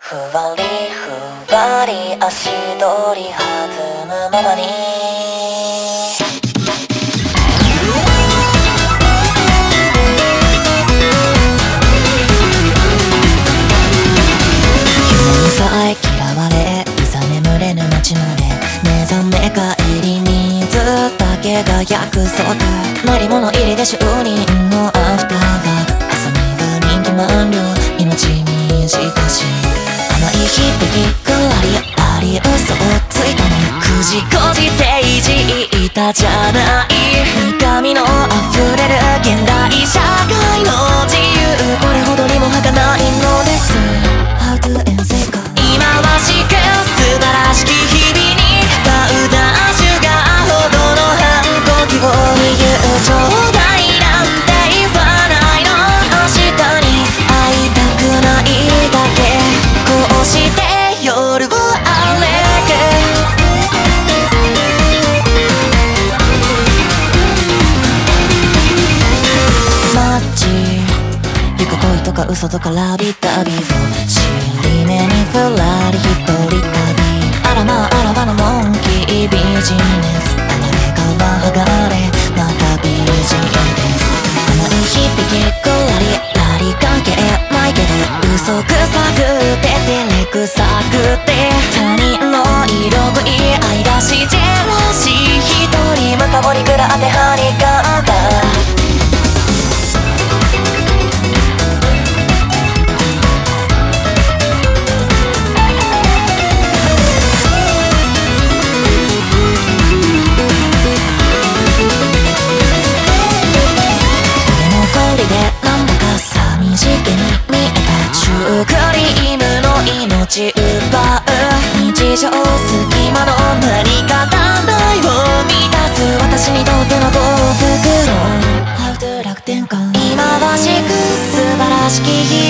ふわりふわり足取り弾むままにさえ嫌われいざ眠れぬ街まで目覚め帰りにずっとだけが約束鳴り物入りで就任のアフターは朝見が人気満了命にしかし甘い響きくらりあり嘘をついたのくじこじていじいたじゃない深みの溢れる現代社会の自由これほどにも儚いのです How to end世界今はしく素晴らしき日々にパウダーシュガーほどの反抗期を言うちょうだいなんて言わないの明日に会いたくないだけこうして夜を歩く街行く恋とか嘘とかラビダビを尻目にふらり一人旅あらまああらばのモンキービジネスあられが剥がれまた美人です甘い響きくらりラリ関係ないけど嘘くさくて照れくさくて他人の色食い愛らしジェラシー一人むかぼりくらってはにかんだなんだか寂しげに見えたシュークリームの命奪う日常隙間の何か短大を満たす私にとっての幸福論 How to 楽天感今はしく素晴らしき日